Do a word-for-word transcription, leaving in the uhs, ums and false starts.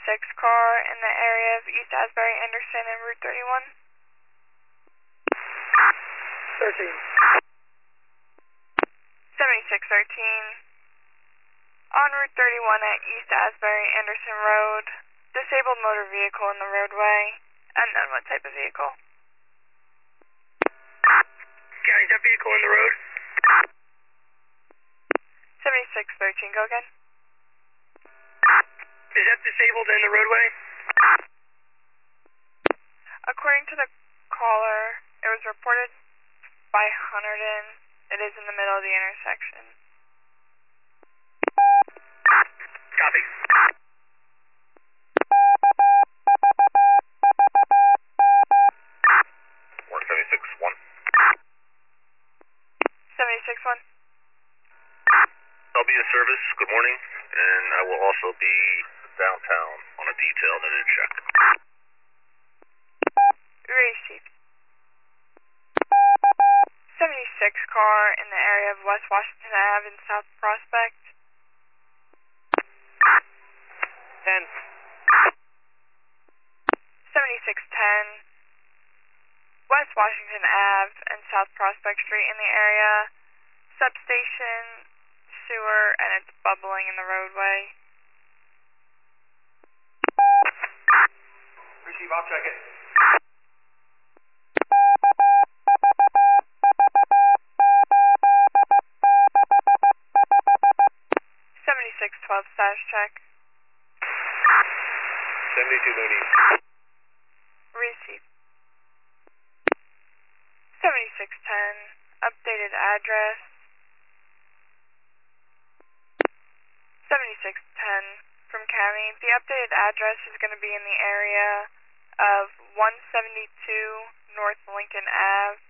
seventy-six car in the area of East Asbury, Anderson, and Route thirty-one. thirteen. seventy-six thirteen. On Route thirty-one at East Asbury, Anderson Road. Disabled motor vehicle in the roadway. Unknown what type of vehicle. County, is that vehicle in the road? seventy-six thirteen, go again. Is that disabled in the roadway? According to the caller, it was reported by Hunterdon. It is in the middle of the intersection. Copy. one seventy-six one. seventy-six one. I'll be in service, good morning, and I will also be downtown on a detail that I check. Received. seventy-six car in the area of West Washington Avenue and South Prospect. ten. seventy-six ten. West Washington Avenue and South Prospect Street in the area. Substation, sewer, and it's bubbling in the roadway. Receive, I'll check it. seventy-six twelve status check. seventy-two Mooney. Receipt. seventy-six ten. Updated address. seventy-six ten from County. The updated address is going to be in the area of one seventy-two North Lincoln Avenue